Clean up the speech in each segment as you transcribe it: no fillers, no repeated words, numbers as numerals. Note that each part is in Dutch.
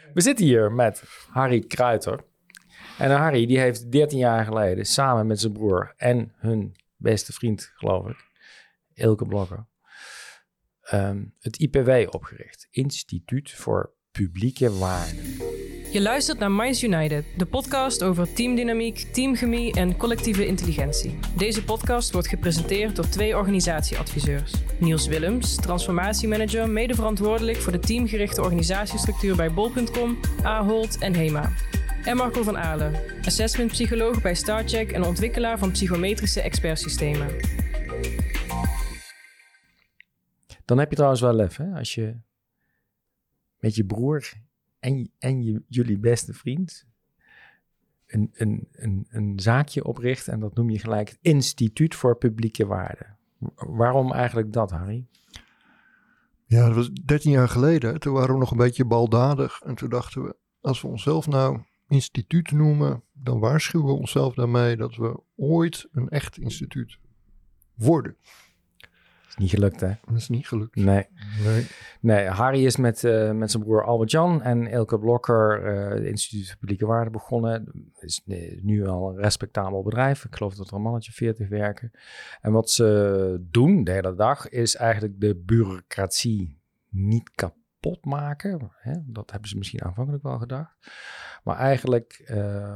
We zitten hier met Harry Kruiter. En Harry die heeft 13 jaar geleden samen met zijn broer en hun beste vriend, geloof ik, Ilke Blokker, het IPW opgericht. Instituut voor Publieke Waarden. Je luistert naar Minds United, de podcast over teamdynamiek, teamchemie en collectieve intelligentie. Deze podcast wordt gepresenteerd door 2 organisatieadviseurs. Niels Willems, transformatiemanager, medeverantwoordelijk voor de teamgerichte organisatiestructuur bij Bol.com, Ahold en HEMA. En Marco van Aalen, assessmentpsycholoog bij StarCheck en ontwikkelaar van psychometrische expertsystemen. Dan heb je trouwens wel lef, hè? Als je met je broer en jullie beste vriend een zaakje opricht en dat noem je gelijk het Instituut voor Publieke Waarden. Waarom eigenlijk dat, Harry? Ja, dat was 13 jaar geleden. Toen waren we nog een beetje baldadig en toen dachten we, als we onszelf nou instituut noemen, dan waarschuwen we onszelf daarmee dat we ooit een echt instituut worden. Is niet gelukt, hè? Dat is niet gelukt. Nee, Harry is met zijn broer Albert-Jan en Ilke Blokker het Instituut voor Publieke Waarden begonnen. Het is nu al een respectabel bedrijf. Ik geloof dat er een mannetje 40 werken. En wat ze doen de hele dag is eigenlijk de bureaucratie niet kapot maken. Hè? Dat hebben ze misschien aanvankelijk wel gedacht. Maar eigenlijk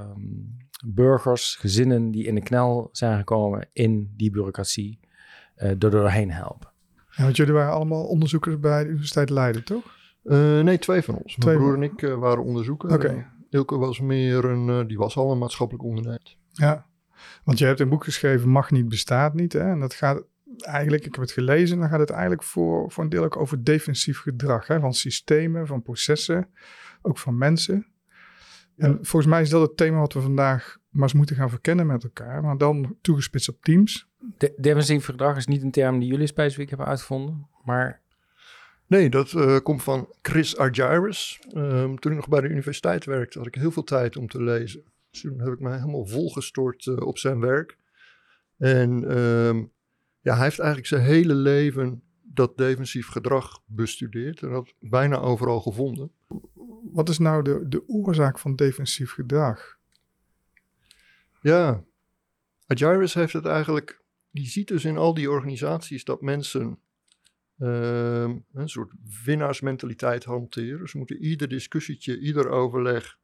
burgers, gezinnen die in de knel zijn gekomen in die bureaucratie, doorheen helpen. Ja, want jullie waren allemaal onderzoekers bij de Universiteit Leiden, toch? Nee, 2 van ons. Mijn broer en ik waren onderzoekers. Oké. Ilke was meer die was al een maatschappelijk ondernemer. Ja, want je hebt een boek geschreven, Mag niet, bestaat niet. Hè? En dat gaat eigenlijk, ik heb het gelezen, dan gaat het eigenlijk voor een deel ook over defensief gedrag. Hè? Van systemen, van processen, ook van mensen. Ja. En volgens mij is dat het thema wat we vandaag maar eens moeten gaan verkennen met elkaar. Maar dan toegespitst op teams. Defensief gedrag is niet een term die jullie specifiek hebben uitgevonden, maar... Nee, dat komt van Chris Argyris. Toen ik nog bij de universiteit werkte, had ik heel veel tijd om te lezen. Dus toen heb ik mij helemaal volgestort op zijn werk. En hij heeft eigenlijk zijn hele leven dat defensief gedrag bestudeerd en dat bijna overal gevonden. Wat is nou de oorzaak van defensief gedrag? Ja, Argyris heeft het eigenlijk... Die ziet dus in al die organisaties dat mensen een soort winnaarsmentaliteit hanteren. Ze moeten ieder discussietje, ieder overleg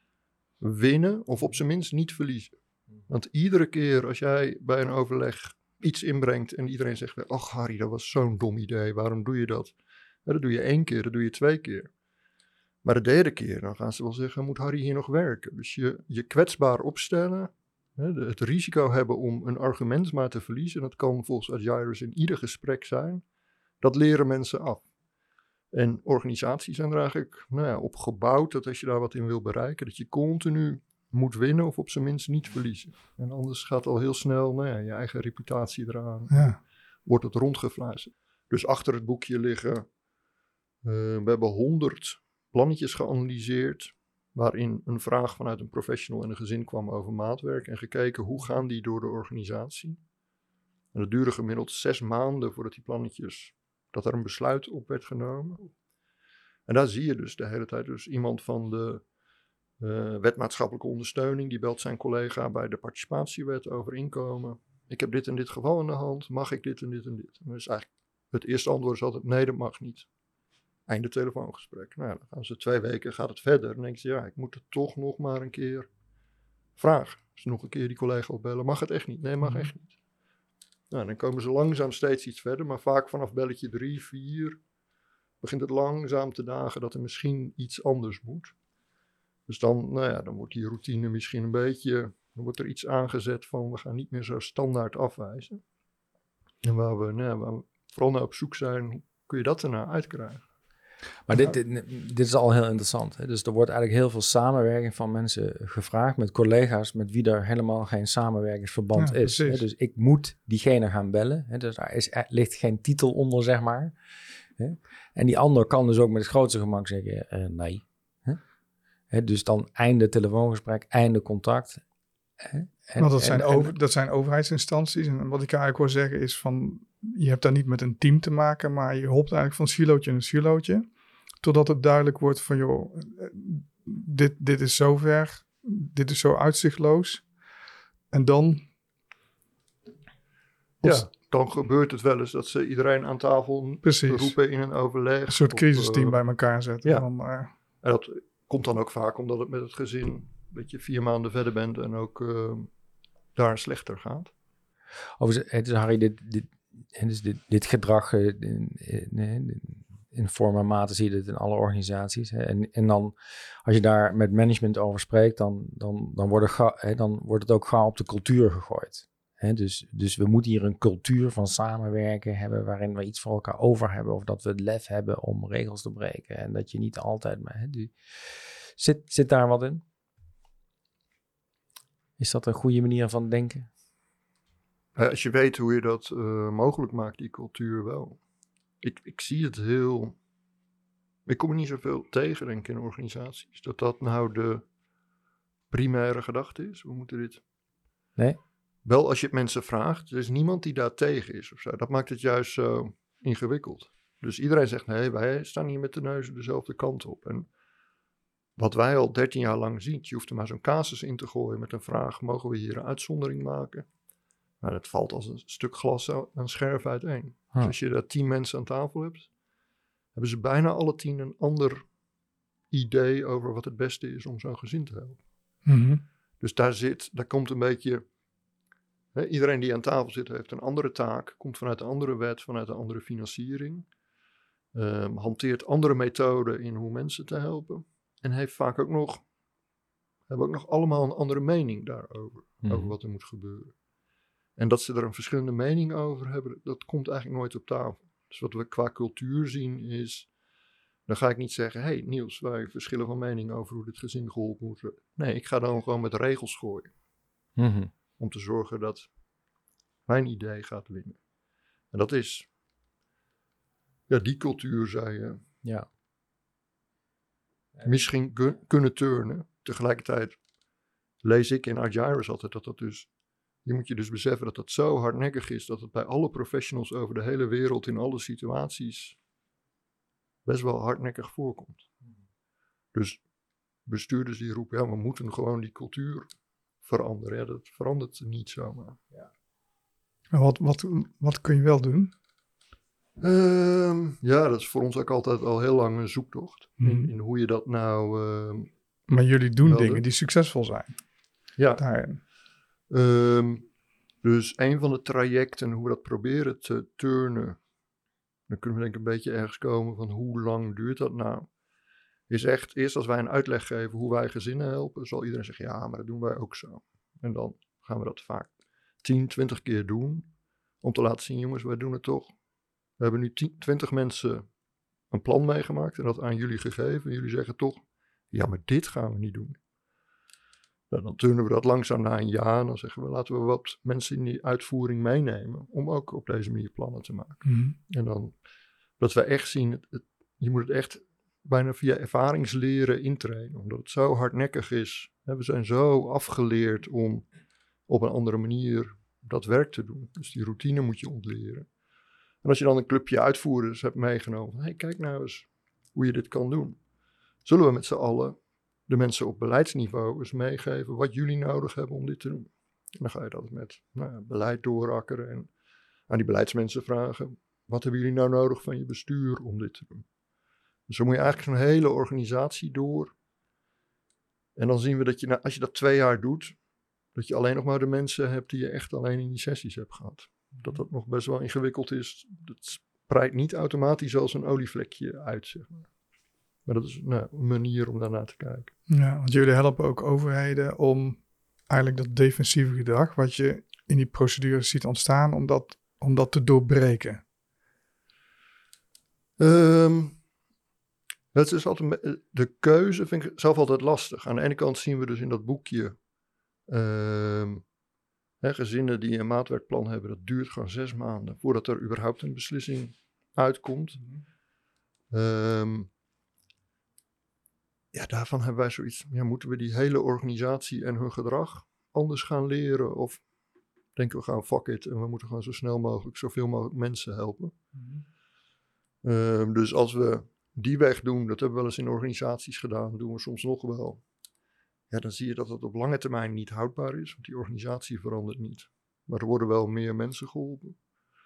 winnen of op zijn minst niet verliezen. Want iedere keer als jij bij een overleg iets inbrengt en iedereen zegt, ach Harry, dat was zo'n dom idee, waarom doe je dat? Ja, dat doe je 1 keer, dat doe je 2 keer. Maar de 3e keer, dan gaan ze wel zeggen, moet Harry hier nog werken? Dus je kwetsbaar opstellen, het risico hebben om een argument maar te verliezen, dat kan volgens Argyris in ieder gesprek zijn, dat leren mensen af. En organisaties zijn er eigenlijk op gebouwd dat als je daar wat in wil bereiken, dat je continu moet winnen of op zijn minst niet verliezen. En anders gaat al heel snel je eigen reputatie eraan. Ja. Wordt het rondgefluisterd. Dus achter het boekje liggen, we hebben 100 plannetjes geanalyseerd, waarin een vraag vanuit een professional en een gezin kwam over maatwerk en gekeken hoe gaan die door de organisatie. En dat duurde gemiddeld 6 maanden voordat die plannetjes, dat er een besluit op werd genomen. En daar zie je dus de hele tijd dus iemand van de wet maatschappelijke ondersteuning, die belt zijn collega bij de participatiewet over inkomen. Ik heb dit en dit geval in de hand, mag ik dit en dit en dit? En dus eigenlijk het eerste antwoord is altijd nee, dat mag niet. Einde telefoongesprek. Dan gaan ze 2 weken, gaat het verder. Dan denk je, ik moet het toch nog maar een keer vragen. Dus nog een keer die collega opbellen. Mag het echt niet? Nee, mag echt niet. Dan komen ze langzaam steeds iets verder. Maar vaak vanaf belletje 3, 4 begint het langzaam te dagen dat er misschien iets anders moet. Dus dan wordt die routine misschien een beetje... Dan wordt er iets aangezet van we gaan niet meer zo standaard afwijzen. En waar we vooral naar op zoek zijn, hoe kun je dat ernaar uitkrijgen? Maar dit is al heel interessant. Hè? Dus er wordt eigenlijk heel veel samenwerking van mensen gevraagd met collega's met wie er helemaal geen samenwerkingsverband is. Hè? Dus ik moet diegene gaan bellen. Hè? Dus daar ligt geen titel onder, zeg maar. Hè? En die ander kan dus ook met het grootste gemak zeggen nee. Hè? Dus dan einde telefoongesprek, einde contact. Want dat zijn overheidsinstanties. En wat ik eigenlijk wil zeggen is van, je hebt daar niet met een team te maken, maar je hopt eigenlijk van silootje naar silootje. totdat het duidelijk wordt van, joh, dit is zo ver, dit is zo uitzichtloos. En dan... Ja, dan gebeurt het wel eens dat ze iedereen aan tafel roepen in een overleg. Een soort crisisteam bij elkaar zetten. Ja. En dat komt dan ook vaak omdat het met het gezin dat je 4 maanden verder bent en ook daar slechter gaat. Dus Harry, dit gedrag in vorm en mate zie je dit in alle organisaties. Hè? En dan, als je daar met management over spreekt, dan wordt het ook gauw op de cultuur gegooid. Hè? Dus we moeten hier een cultuur van samenwerken hebben waarin we iets voor elkaar over hebben of dat we het lef hebben om regels te breken. En dat je niet altijd... Zit daar wat in? Is dat een goede manier van denken? Als je weet hoe je dat mogelijk maakt, die cultuur wel. Ik zie het heel... Ik kom er niet zoveel tegen, denk ik, in organisaties. Dat nou de primaire gedachte is. We moeten dit... Nee? Wel, als je het mensen vraagt, er is niemand die daar tegen is of zo. Dat maakt het juist zo ingewikkeld. Dus iedereen zegt, nee, wij staan hier met de neuzen dezelfde kant op. En wat wij al 13 jaar lang zien, je hoeft er maar zo'n casus in te gooien met een vraag, mogen we hier een uitzondering maken? Nou, dat valt als een stuk glas aan scherf uiteen. Dus als je daar 10 mensen aan tafel hebt, hebben ze bijna alle 10 een ander idee over wat het beste is om zo'n gezin te helpen. Mm-hmm. Dus daar komt een beetje... Iedereen die aan tafel zit heeft een andere taak, komt vanuit een andere wet, vanuit een andere financiering, hanteert andere methoden in hoe mensen te helpen en heeft vaak ook nog allemaal een andere mening daarover, over wat er moet gebeuren. En dat ze er een verschillende mening over hebben, dat komt eigenlijk nooit op tafel. Dus wat we qua cultuur zien is, dan ga ik niet zeggen, hey Niels, wij verschillen van mening over hoe dit gezin geholpen moet worden. Nee, ik ga dan gewoon met regels gooien. Mm-hmm. Om te zorgen dat mijn idee gaat winnen. En dat is... Ja, die cultuur zou je... Ja. Misschien kunnen turnen. Tegelijkertijd lees ik in Argyris altijd dat dus... Je moet je dus beseffen dat dat zo hardnekkig is... dat het bij alle professionals over de hele wereld... in alle situaties... best wel hardnekkig voorkomt. Dus bestuurders die roepen... ja, we moeten gewoon die cultuur... veranderen. Ja, dat verandert niet zomaar. Ja. Wat kun je wel doen? Ja, dat is voor ons ook altijd al heel lang een zoektocht. In hoe je dat nou... maar jullie doen dingen die succesvol zijn. Ja. Daarin. Dus een van de trajecten, hoe we dat proberen te turnen... dan kunnen we denk ik een beetje ergens komen van hoe lang duurt dat nou... is echt, eerst als wij een uitleg geven hoe wij gezinnen helpen, zal iedereen zeggen, ja, maar dat doen wij ook zo. En dan gaan we dat vaak 10, 20 keer doen, om te laten zien, jongens, wij doen het toch. We hebben nu 20 mensen een plan meegemaakt en dat aan jullie gegeven. En jullie zeggen toch, ja, maar dit gaan we niet doen. Nou, dan turnen we dat langzaam na een jaar en dan zeggen we, laten we wat mensen in die uitvoering meenemen, om ook op deze manier plannen te maken. Mm-hmm. En dan, dat we echt zien, je moet het echt... bijna via ervaringsleren intrainen, omdat het zo hardnekkig is. We zijn zo afgeleerd om op een andere manier dat werk te doen. Dus die routine moet je ontleren. En als je dan een clubje uitvoerders hebt meegenomen, van, hey, kijk nou eens hoe je dit kan doen. Zullen we met z'n allen de mensen op beleidsniveau eens meegeven wat jullie nodig hebben om dit te doen. En dan ga je dat met beleid doorakkeren en aan die beleidsmensen vragen, wat hebben jullie nou nodig van je bestuur om dit te doen? Dus dan moet je eigenlijk zo'n hele organisatie door. En dan zien we dat je, als je dat 2 jaar doet, dat je alleen nog maar de mensen hebt die je echt alleen in die sessies hebt gehad. Dat nog best wel ingewikkeld is. Dat spreidt niet automatisch als een olievlekje uit, zeg maar. Maar dat is een manier om daarnaar te kijken. Ja, want jullie helpen ook overheden om eigenlijk dat defensieve gedrag, wat je in die procedures ziet ontstaan, om dat te doorbreken. Het is altijd, de keuze vind ik zelf altijd lastig. Aan de ene kant zien we dus in dat boekje gezinnen die een maatwerkplan hebben. Dat duurt gewoon 6 maanden voordat er überhaupt een beslissing uitkomt. Daarvan hebben wij zoiets. Ja, moeten we die hele organisatie en hun gedrag anders gaan leren? Of denken we gewoon fuck it en we moeten gewoon zo snel mogelijk zoveel mogelijk mensen helpen? Dus als we die weg doen, dat hebben we wel eens in organisaties gedaan, doen we soms nog wel. Ja, dan zie je dat het op lange termijn niet houdbaar is, want die organisatie verandert niet. Maar er worden wel meer mensen geholpen.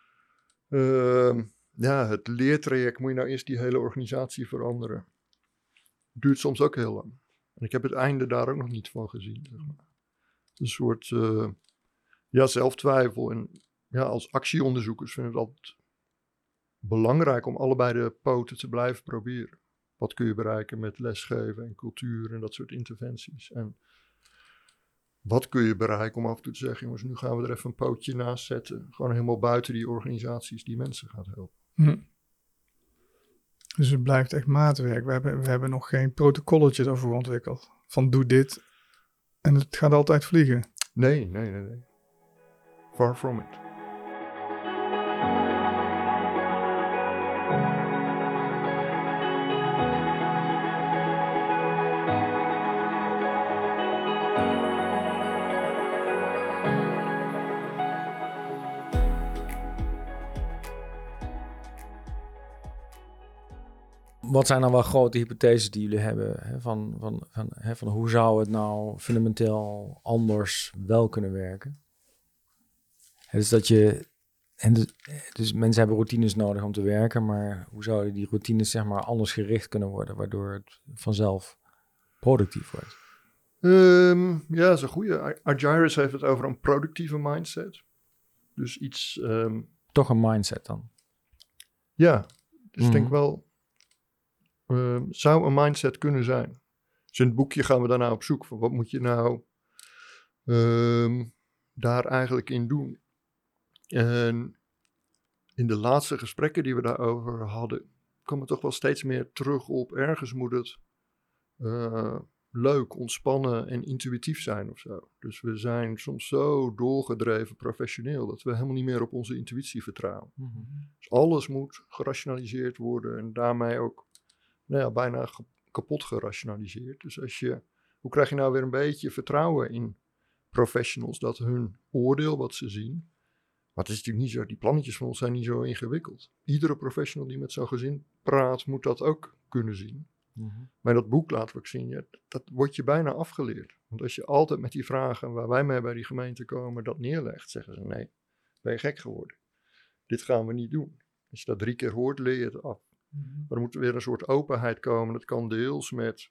Het leertraject, moet je nou eerst die hele organisatie veranderen. Duurt soms ook heel lang. En ik heb het einde daar ook nog niet van gezien. Zeg maar. Een soort zelftwijfel. En ja, als actieonderzoekers vinden we het altijd belangrijk om allebei de poten te blijven proberen. Wat kun je bereiken met lesgeven en cultuur en dat soort interventies. En wat kun je bereiken om af en toe te zeggen, jongens, nu gaan we er even een pootje naast zetten. Gewoon helemaal buiten die organisaties die mensen gaat helpen. Dus het blijft echt maatwerk. We hebben nog geen protocolletje daarvoor ontwikkeld. Van doe dit en het gaat altijd vliegen. Nee. Far from it. Wat zijn dan wel grote hypotheses die jullie hebben? Hè, van hoe zou het nou fundamenteel anders wel kunnen werken? Dus dat je... Dus mensen hebben routines nodig om te werken, maar hoe zouden die routines zeg maar anders gericht kunnen worden, waardoor het vanzelf productief wordt? Dat is een goede. Argyris heeft het over een productieve mindset. Dus iets... Toch een mindset dan? Ja, dus ik denk wel... zou een mindset kunnen zijn. Dus in het boekje gaan we daarna op zoek van wat moet je nou daar eigenlijk in doen. En in de laatste gesprekken die we daarover hadden, kwam het toch wel steeds meer terug op ergens moet het leuk, ontspannen en intuïtief zijn of zo. Dus we zijn soms zo doorgedreven professioneel dat we helemaal niet meer op onze intuïtie vertrouwen. Dus alles moet gerationaliseerd worden en daarmee ook bijna kapot gerationaliseerd. Dus hoe krijg je nou weer een beetje vertrouwen in professionals dat hun oordeel wat ze zien. Maar het is natuurlijk niet zo, die plannetjes van ons zijn niet zo ingewikkeld. Iedere professional die met zo'n gezin praat, moet dat ook kunnen zien. Maar in dat boek laten we ook zien, dat wordt je bijna afgeleerd. Want als je altijd met die vragen waar wij mee bij die gemeente komen, dat neerlegt, zeggen ze nee, ben je gek geworden. Dit gaan we niet doen. Als je dat 3 keer hoort, leer je het af. Maar er moet weer een soort openheid komen. Dat kan deels met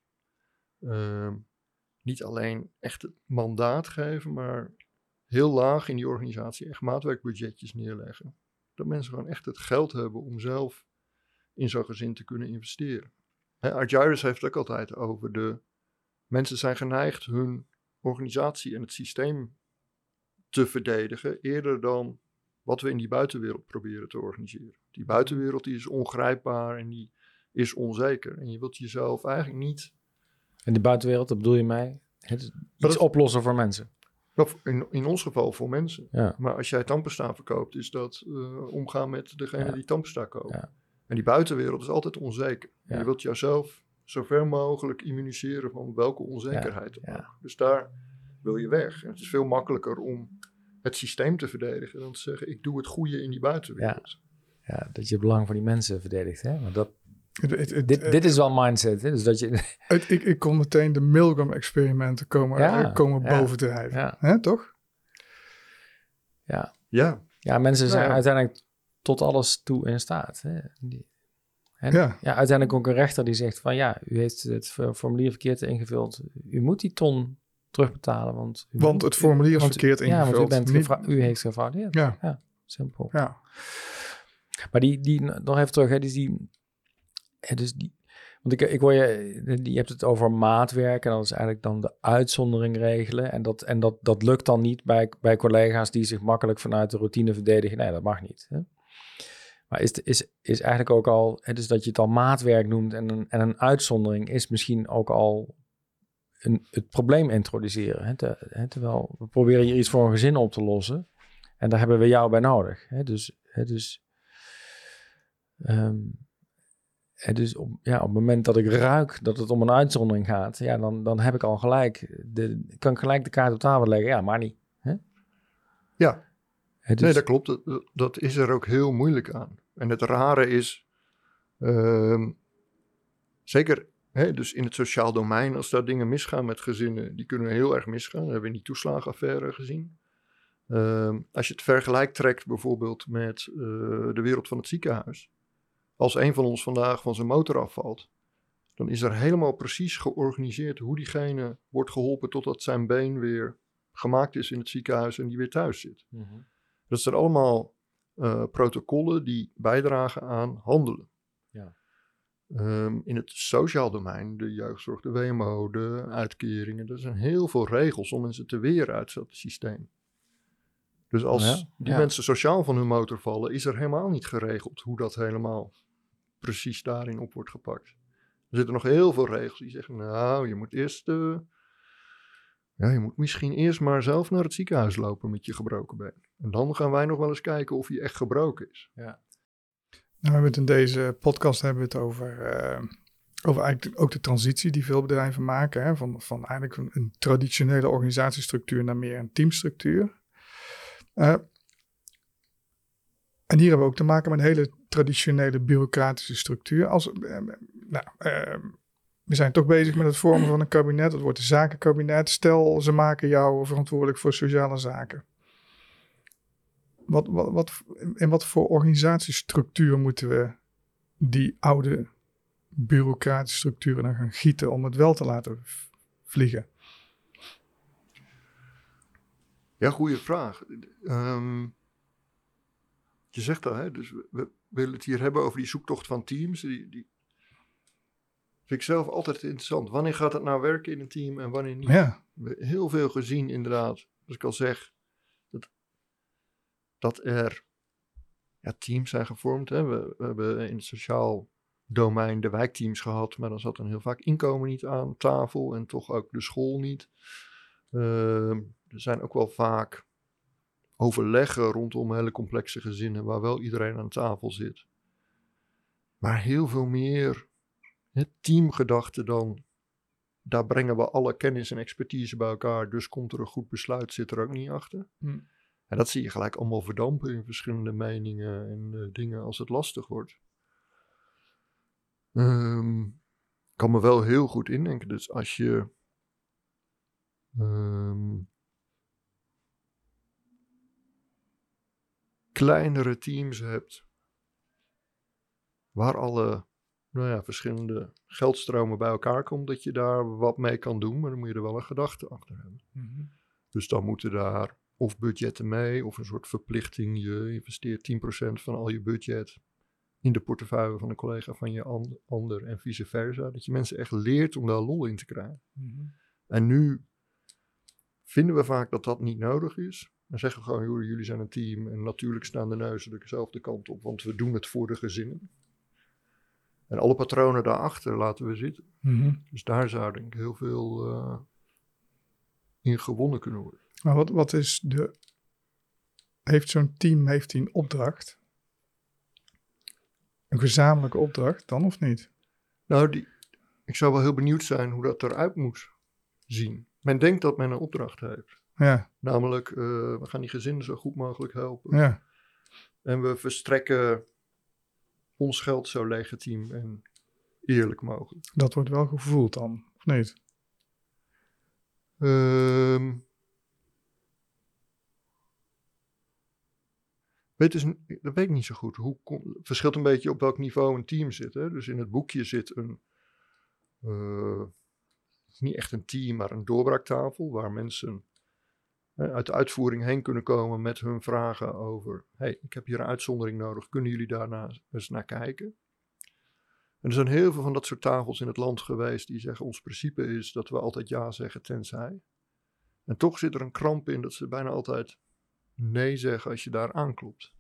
niet alleen echt het mandaat geven, maar heel laag in die organisatie echt maatwerkbudgetjes neerleggen. Dat mensen gewoon echt het geld hebben om zelf in zo'n gezin te kunnen investeren. Argyris heeft het ook altijd over mensen zijn geneigd hun organisatie en het systeem te verdedigen eerder dan wat we in die buitenwereld proberen te organiseren. Die buitenwereld die is ongrijpbaar en die is onzeker. En je wilt jezelf eigenlijk niet... En die buitenwereld, dat bedoel je mij? Iets oplossen voor mensen? In ons geval voor mensen. Ja. Maar als jij tandpasta verkoopt, is dat omgaan met degene die tandpasta koopt. Ja. En die buitenwereld is altijd onzeker. Ja. Je wilt jezelf zo ver mogelijk immuniseren van welke onzekerheid dan ook. Dus daar wil je weg. En het is veel makkelijker om het systeem te verdedigen dan te zeggen, ik doe het goede in die buitenwereld. Ja, dat je het belang van die mensen verdedigt. Hè? Want dit is wel mindset. Hè? Dus dat je... Ik kon meteen de Milgram-experimenten komen bovendrijven. Ja. Hè, toch? Ja, mensen zijn uiteindelijk tot alles toe in staat. Hè? Uiteindelijk ook een rechter die zegt van u heeft het formulier verkeerd ingevuld. U moet die ton terugbetalen. Want het formulier is verkeerd ingevuld. Ja, want u heeft gefraudeerd. Ja, simpel. Ja. Maar die nog even terug. Hè, want ik hoor je hebt het over maatwerk en dat is eigenlijk dan de uitzondering regelen. En dat lukt dan niet bij collega's die zich makkelijk vanuit de routine verdedigen. Nee, dat mag niet. Hè? Maar is eigenlijk ook al, dus dat je het al maatwerk noemt en een uitzondering is misschien ook al het probleem introduceren. Hè? Terwijl we proberen hier iets voor een gezin op te lossen en daar hebben we jou bij nodig. Hè? Dus op het moment dat ik ruik dat het om een uitzondering gaat, dan heb ik al gelijk, kan ik gelijk de kaart op tafel leggen. Ja, maar niet. Hè? Ja, nee, dat klopt. Dat is er ook heel moeilijk aan. En het rare is, zeker dus in het sociaal domein, als daar dingen misgaan met gezinnen, die kunnen heel erg misgaan. Dat hebben we in die toeslagenaffaire gezien. Als je het vergelijk trekt bijvoorbeeld met de wereld van het ziekenhuis. Als een van ons vandaag van zijn motor afvalt, dan is er helemaal precies georganiseerd hoe diegene wordt geholpen totdat zijn been weer gemaakt is in het ziekenhuis en die weer thuis zit. Mm-hmm. Dat zijn allemaal protocollen die bijdragen aan handelen. Ja. In het sociaal domein, de jeugdzorg, de WMO, de uitkeringen, er zijn heel veel regels om mensen te weren uit dat systeem. Dus als die mensen sociaal van hun motor vallen, is er helemaal niet geregeld hoe dat helemaal precies daarin op wordt gepakt. Er zitten nog heel veel regels die zeggen, nou, je moet je moet misschien eerst maar zelf naar het ziekenhuis lopen met je gebroken been. En dan gaan wij nog wel eens kijken of hij echt gebroken is. Ja. Nou, we hebben het in deze podcast over eigenlijk ook de transitie die veel bedrijven maken. Hè, van eigenlijk een traditionele organisatiestructuur naar meer een teamstructuur. En hier hebben we ook te maken met een hele traditionele bureaucratische structuur. We zijn toch bezig met het vormen van een kabinet. Het wordt een zakenkabinet. Stel, ze maken jou verantwoordelijk voor sociale zaken. In wat voor organisatiestructuur moeten we die oude bureaucratische structuren dan gaan gieten om het wel te laten vliegen? Ja, goede vraag. Je zegt al, hè, dus we willen het hier hebben over die zoektocht van teams. Die vind ik zelf altijd interessant. Wanneer gaat het nou werken in een team en wanneer niet? Ja. We hebben heel veel gezien inderdaad, als ik al zeg, dat er teams zijn gevormd. Hè. We hebben in het sociaal domein de wijkteams gehad, maar dan zat dan heel vaak inkomen niet aan tafel en toch ook de school niet. Er zijn ook wel vaak overleggen rondom hele complexe gezinnen waar wel iedereen aan tafel zit. Maar heel veel meer teamgedachte dan, daar brengen we alle kennis en expertise bij elkaar, dus komt er een goed besluit, zit er ook niet achter. En dat zie je gelijk allemaal verdampen in verschillende meningen en dingen als het lastig wordt. Kan me wel heel goed indenken. Dus als je kleinere teams hebt, waar alle verschillende geldstromen bij elkaar komen, dat je daar wat mee kan doen, maar dan moet je er wel een gedachte achter hebben. Mm-hmm. Dus dan moeten daar of budgetten mee, of een soort verplichting. Je investeert 10% van al je budget in de portefeuille van een collega van je ander en vice versa. Dat je mensen echt leert om daar lol in te krijgen. Mm-hmm. En nu vinden we vaak dat dat niet nodig is. Dan zeggen we gewoon, joh, jullie zijn een team en natuurlijk staan de neuzen dezelfde kant op, want we doen het voor de gezinnen. En alle patronen daarachter laten we zitten. Mm-hmm. Dus daar zou denk ik heel veel in gewonnen kunnen worden. Maar wat is heeft zo'n team een opdracht? Een gezamenlijke opdracht dan of niet? Nou, ik zou wel heel benieuwd zijn hoe dat eruit moet zien. Men denkt dat men een opdracht heeft. Ja. Namelijk, we gaan die gezinnen zo goed mogelijk helpen. Ja. En we verstrekken ons geld zo legitiem en eerlijk mogelijk. Dat wordt wel gevoeld dan, of niet? Dat weet ik niet zo goed. Het verschilt een beetje op welk niveau een team zit. Hè? Dus in het boekje zit het is niet echt een team, maar een doorbraaktafel waar mensen uit de uitvoering heen kunnen komen met hun vragen over, hey, ik heb hier een uitzondering nodig, kunnen jullie daarna eens naar kijken? En er zijn heel veel van dat soort tafels in het land geweest die zeggen, ons principe is dat we altijd ja zeggen tenzij. En toch zit er een kramp in dat ze bijna altijd nee zeggen als je daar aanklopt.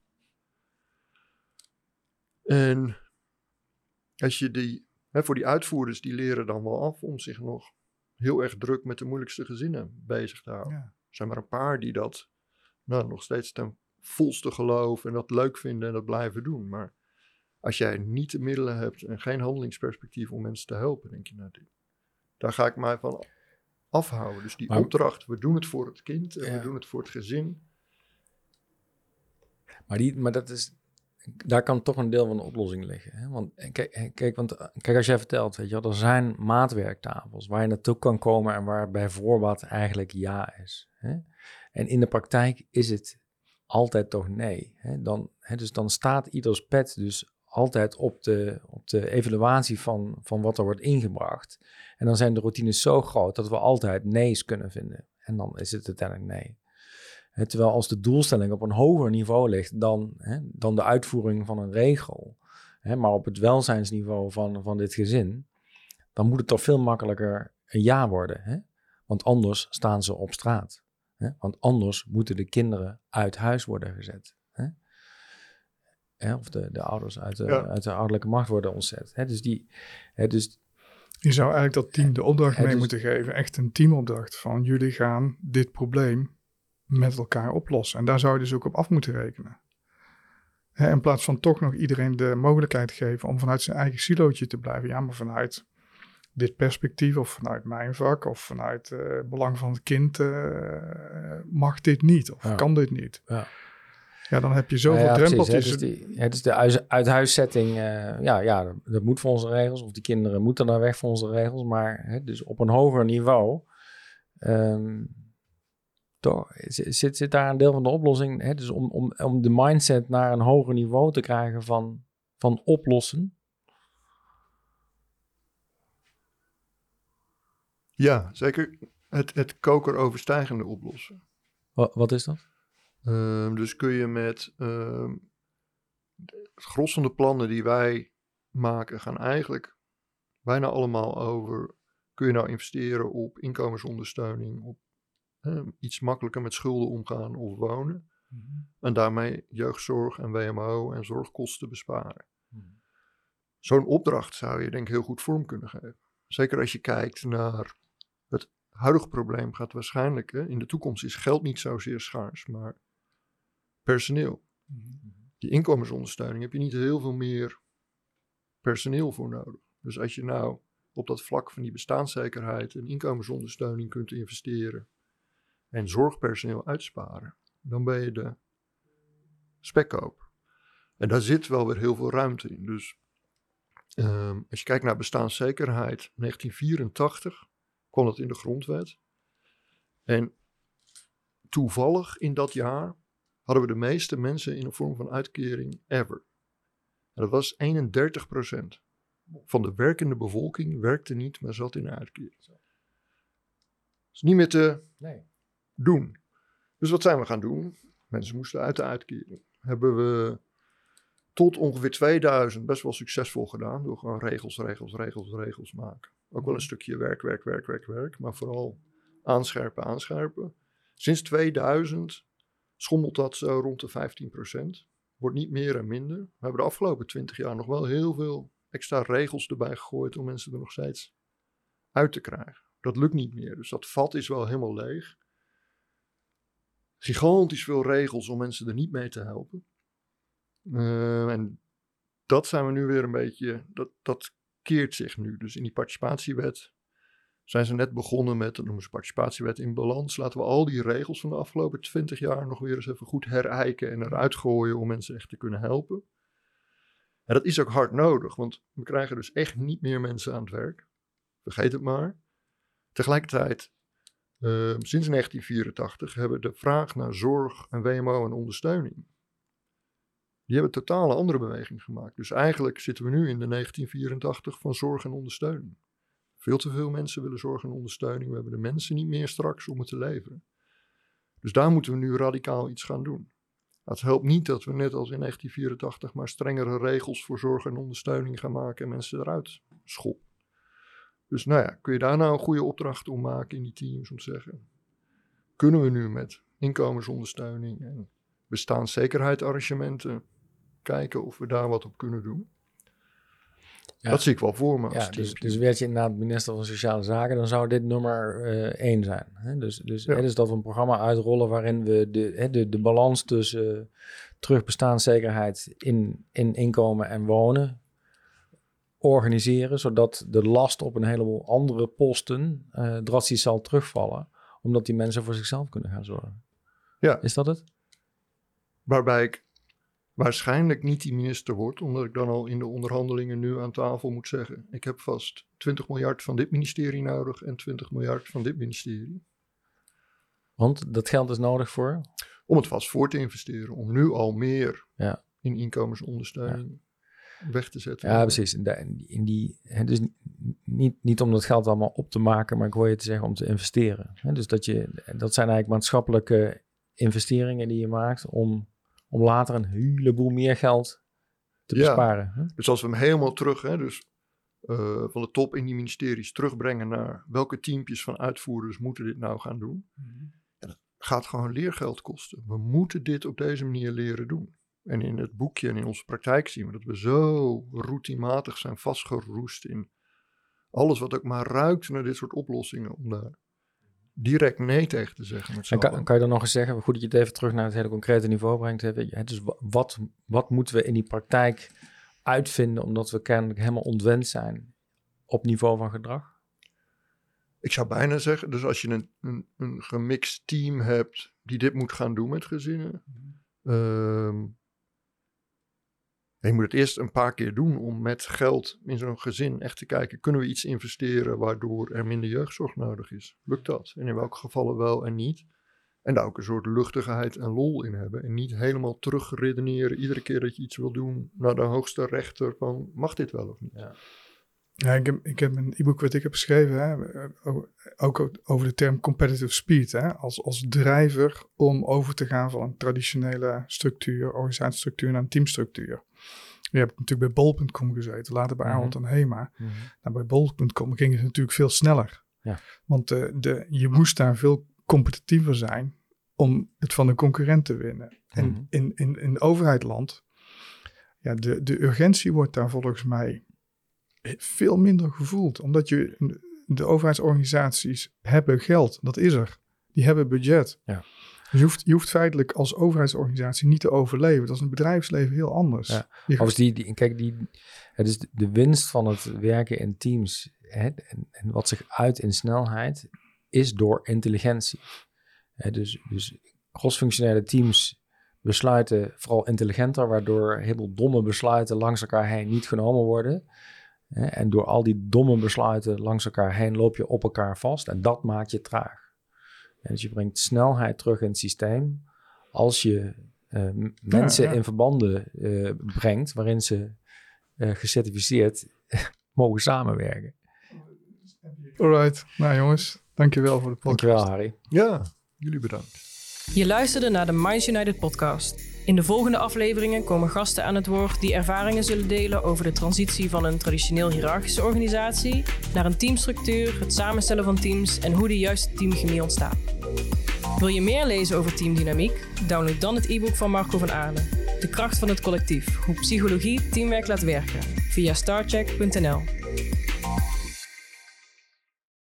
En als je voor die uitvoerders, die leren dan wel af om zich nog heel erg druk met de moeilijkste gezinnen bezig te houden. Ja. Er zijn maar een paar die dat nog steeds ten volste geloven en dat leuk vinden en dat blijven doen. Maar als jij niet de middelen hebt en geen handelingsperspectief om mensen te helpen, denk je, daar ga ik mij van afhouden. Dus die opdracht, we doen het voor het kind en we doen het voor het gezin. Maar dat is daar kan toch een deel van de oplossing liggen. Hè? Want kijk, als jij vertelt, weet je wel, er zijn maatwerktafels waar je naartoe kan komen en waar bij voorbaat eigenlijk ja is. Hè? En in de praktijk is het altijd toch nee. Hè? Dus dan staat ieders pet dus altijd op de evaluatie van wat er wordt ingebracht. En dan zijn de routines zo groot dat we altijd nee's kunnen vinden. En dan is het uiteindelijk nee. Terwijl als de doelstelling op een hoger niveau ligt dan de uitvoering van een regel, maar op het welzijnsniveau van dit gezin, dan moet het toch veel makkelijker een ja worden. Hè? Want anders staan ze op straat. Hè? Want anders moeten de kinderen uit huis worden gezet. Hè? Of de ouders uit de ouderlijke macht worden ontzet. Hè? Dus je zou eigenlijk dat team de opdracht mee moeten geven. Echt een teamopdracht van jullie gaan dit probleem met elkaar oplossen. En daar zou je dus ook op af moeten rekenen. In plaats van toch nog iedereen de mogelijkheid geven om vanuit zijn eigen silootje te blijven. Ja, maar vanuit dit perspectief of vanuit mijn vak of vanuit het belang van het kind mag dit niet of kan dit niet. Ja, dan heb je zoveel drempeltjes. Het is de uithuiszetting. Dat moet volgens de regels. Of die kinderen moeten daar weg volgens de regels. Maar dus op een hoger niveau toch zit daar een deel van de oplossing. Hè? Dus om de mindset naar een hoger niveau te krijgen van oplossen. Ja, zeker het kokeroverstijgende oplossen. Wat is dat? Dus kun je met het gros van de plannen die wij maken gaan eigenlijk bijna allemaal over, kun je nou investeren op inkomensondersteuning, op iets makkelijker met schulden omgaan of wonen. Mm-hmm. En daarmee jeugdzorg en WMO en zorgkosten besparen. Mm-hmm. Zo'n opdracht zou je denk ik heel goed vorm kunnen geven. Zeker als je kijkt naar het huidige probleem gaat waarschijnlijk, in de toekomst is geld niet zozeer schaars, maar personeel. Mm-hmm. Die inkomensondersteuning heb je niet heel veel meer personeel voor nodig. Dus als je nou op dat vlak van die bestaanszekerheid en inkomensondersteuning kunt investeren en zorgpersoneel uitsparen, dan ben je de spekkoop. En daar zit wel weer heel veel ruimte in. Dus als je kijkt naar bestaanszekerheid, 1984 kwam dat in de grondwet. En toevallig in dat jaar hadden we de meeste mensen in een vorm van uitkering ever. En dat was 31% van de werkende bevolking werkte niet, maar zat in een uitkering. Dat is niet meer te doen. Dus wat zijn we gaan doen? Mensen moesten uit de uitkering. Hebben we tot ongeveer 2000 best wel succesvol gedaan. Door gewoon regels maken. Ook wel een stukje werk. Maar vooral aanscherpen. Sinds 2000 schommelt dat zo rond de 15%. Wordt niet meer en minder. We hebben de afgelopen 20 jaar nog wel heel veel extra regels erbij gegooid om mensen er nog steeds uit te krijgen. Dat lukt niet meer. Dus dat vat is wel helemaal leeg. Gigantisch veel regels om mensen er niet mee te helpen. En dat zijn we nu weer een beetje, dat keert zich nu. Dus in die participatiewet zijn ze net begonnen met, dat noemen ze participatiewet in balans. Laten we al die regels van de afgelopen 20 jaar nog weer eens even goed herijken en eruit gooien om mensen echt te kunnen helpen. En dat is ook hard nodig, want we krijgen dus echt niet meer mensen aan het werk. Vergeet het maar. Tegelijkertijd, sinds 1984 hebben de vraag naar zorg en WMO en ondersteuning, die hebben een totale andere beweging gemaakt. Dus eigenlijk zitten we nu in de 1984 van zorg en ondersteuning. Veel te veel mensen willen zorg en ondersteuning. We hebben de mensen niet meer straks om het te leveren. Dus daar moeten we nu radicaal iets gaan doen. Het helpt niet dat we net als in 1984 maar strengere regels voor zorg en ondersteuning gaan maken en mensen eruit schoppen. Dus kun je daar nou een goede opdracht om maken in die teams om te zeggen, kunnen we nu met inkomensondersteuning en bestaanszekerheidsarrangementen kijken of we daar wat op kunnen doen? Ja. Dat zie ik wel voor me. Dus werd je inderdaad minister van Sociale Zaken, dan zou dit nummer 1 zijn. Hè? Dus dat we een programma uitrollen waarin we de balans tussen terugbestaanszekerheid in inkomen en wonen organiseren, zodat de last op een heleboel andere posten drastisch zal terugvallen, omdat die mensen voor zichzelf kunnen gaan zorgen. Ja. Is dat het? Waarbij ik waarschijnlijk niet die minister wordt, omdat ik dan al in de onderhandelingen nu aan tafel moet zeggen, ik heb vast 20 miljard van dit ministerie nodig en 20 miljard van dit ministerie. Want dat geld is nodig voor? Om het vast voor te investeren, om nu al meer in inkomensondersteuning weg te zetten. Ja, precies. Dus niet om dat geld allemaal op te maken, maar ik hoor je te zeggen om te investeren. Dus dat zijn eigenlijk maatschappelijke investeringen die je maakt om later een heleboel meer geld te besparen. Hè? Dus als we hem helemaal terug, van de top in die ministeries terugbrengen naar welke teampjes van uitvoerders moeten dit nou gaan doen. Dat gaat gewoon leergeld kosten. We moeten dit op deze manier leren doen. En in het boekje en in onze praktijk zien we dat we zo routinematig zijn vastgeroest in alles wat ook maar ruikt naar dit soort oplossingen. Om daar direct nee tegen te zeggen. En kan je dan nog eens zeggen, goed dat je het even terug naar het hele concrete niveau brengt. Dus wat moeten we in die praktijk uitvinden, omdat we kennelijk helemaal ontwend zijn op niveau van gedrag? Ik zou bijna zeggen, dus als je een gemixt team hebt die dit moet gaan doen met gezinnen. Je moet het eerst een paar keer doen om met geld in zo'n gezin echt te kijken, kunnen we iets investeren waardoor er minder jeugdzorg nodig is? Lukt dat? En in welke gevallen wel en niet? En daar ook een soort luchtigheid en lol in hebben. En niet helemaal terugredeneren iedere keer dat je iets wil doen naar de hoogste rechter van mag dit wel of niet? Ja, ik heb een e-book wat ik heb geschreven, ook over de term competitive speed, als drijver om over te gaan van een traditionele structuur, organisatiestructuur naar een teamstructuur. Je hebt natuurlijk bij bol.com gezeten, later bij Ahold en Hema. Nou, bij bol.com ging het natuurlijk veel sneller. Ja. Want je moest daar veel competitiever zijn om het van de concurrent te winnen. En in overheidland, de urgentie wordt daar volgens mij veel minder gevoeld. Omdat de overheidsorganisaties hebben geld. Dat is er. Die hebben budget. Ja. Dus je hoeft feitelijk als overheidsorganisatie niet te overleven. Dat is in het bedrijfsleven heel anders. Ja. Dus de winst van het werken in teams en wat zich uit in snelheid is door intelligentie. Dus crossfunctionele teams besluiten vooral intelligenter, waardoor heel veel domme besluiten langs elkaar heen niet genomen worden. En door al die domme besluiten langs elkaar heen loop je op elkaar vast en dat maakt je traag. Dus je brengt snelheid terug in het systeem als je mensen in verbanden brengt waarin ze gecertificeerd mogen samenwerken. Alright, nou jongens, dankjewel voor de podcast. Dankjewel Harry. Ja, jullie bedankt. Je luisterde naar de Minds United podcast. In de volgende afleveringen komen gasten aan het woord die ervaringen zullen delen over de transitie van een traditioneel hiërarchische organisatie naar een teamstructuur, het samenstellen van teams en hoe de juiste teamchemie ontstaat. Wil je meer lezen over teamdynamiek? Download dan het e-book van Marco van Aarle. De kracht van het collectief, hoe psychologie teamwerk laat werken, via starcheck.nl.